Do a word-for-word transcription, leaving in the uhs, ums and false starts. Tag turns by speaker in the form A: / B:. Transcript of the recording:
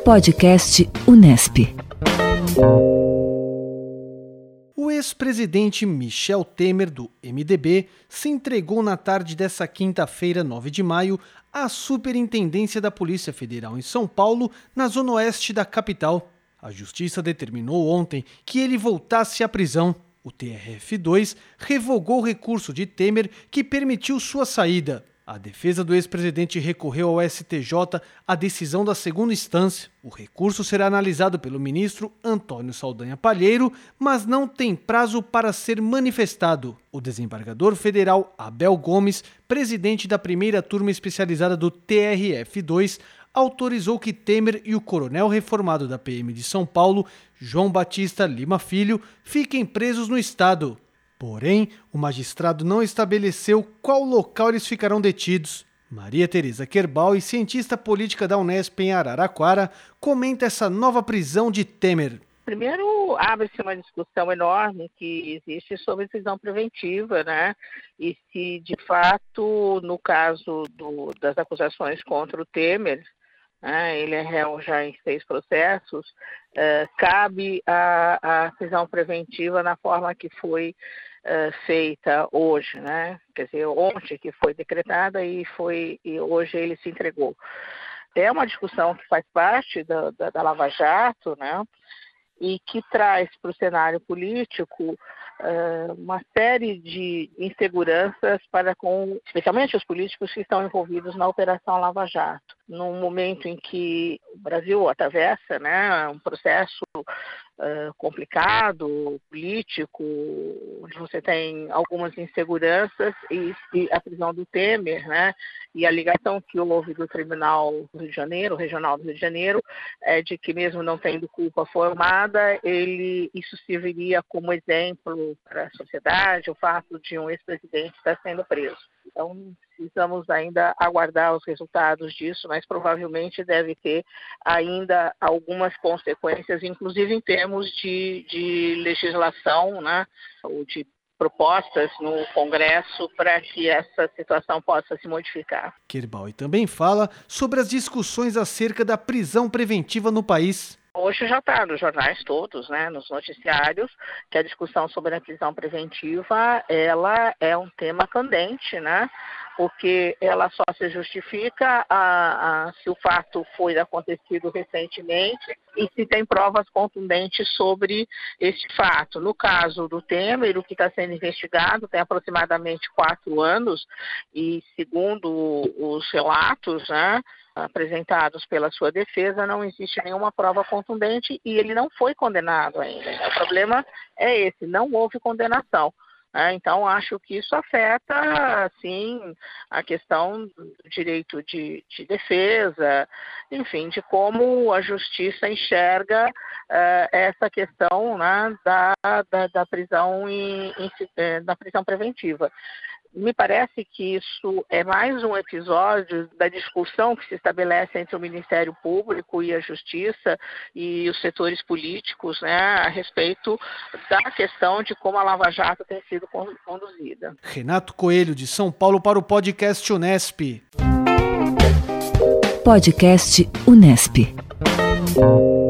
A: Podcast Unesp.
B: O ex-presidente Michel Temer, do M D B, se entregou na tarde desta quinta-feira, nove de maio, à Superintendência da Polícia Federal em São Paulo, na zona oeste da capital. A Justiça determinou ontem que ele voltasse à prisão. O T R F dois revogou o recurso de Temer que permitiu sua saída. A defesa do ex-presidente recorreu ao S T J à decisão da segunda instância. O recurso será analisado pelo ministro Antônio Saldanha Palheiro, mas não tem prazo para ser manifestado. O desembargador federal Abel Gomes, presidente da primeira turma especializada do T R F dois, autorizou que Temer e o coronel reformado da P M de São Paulo, João Batista Lima Filho, fiquem presos no estado. Porém, o magistrado não estabeleceu qual local eles ficarão detidos. Maria Tereza Querbal, cientista política da Unesp em Araraquara, comenta essa nova prisão de Temer.
C: Primeiro, abre-se uma discussão enorme que existe sobre prisão preventiva, né? E se, de fato, no caso do, das acusações contra o Temer, né, ele é réu já em seis processos, uh, cabe a, a prisão preventiva na forma que foi uh, feita hoje, né? Quer dizer, ontem que foi decretada e, foi, e hoje ele se entregou. É uma discussão que faz parte da, da, da Lava Jato, né? E que traz para o cenário político uh, uma série de inseguranças para com, especialmente os políticos que estão envolvidos na Operação Lava Jato. Num momento em que o Brasil atravessa, né, um processo uh, complicado, político, onde você tem algumas inseguranças e, e a prisão do Temer, né, e a ligação que houve do Tribunal do Rio de Janeiro, Regional do Rio de Janeiro, é de que mesmo não tendo culpa formada, ele, isso serviria como exemplo para a sociedade, o fato de um ex-presidente estar sendo preso. Então, precisamos ainda aguardar os resultados disso, mas provavelmente deve ter ainda algumas consequências, inclusive em termos de, de legislação, né, ou de propostas no Congresso para que essa situação possa se modificar.
B: Querbal também fala sobre as discussões acerca da prisão preventiva no país.
C: Hoje já está nos jornais todos, né, nos noticiários, que a discussão sobre a prisão preventiva, ela é um tema candente, né, porque ela só se justifica a, a, se o fato foi acontecido recentemente e se tem provas contundentes sobre este fato. No caso do Temer, o que está sendo investigado tem aproximadamente quatro anos e, segundo os relatos, né, apresentados pela sua defesa, não existe nenhuma prova contundente e ele não foi condenado ainda. O problema é esse, não houve condenação. Então, acho que isso afeta, sim, a questão do direito de, de defesa, enfim, de como a justiça enxerga uh, essa questão, né, da, da, da, prisão em, em, da prisão preventiva. Me parece que isso é mais um episódio da discussão que se estabelece entre o Ministério Público e a Justiça e os setores políticos, né, a respeito da questão de como a Lava Jato tem sido conduzida.
B: Renato Coelho, de São Paulo, para o Podcast Unesp.
A: Podcast Unesp.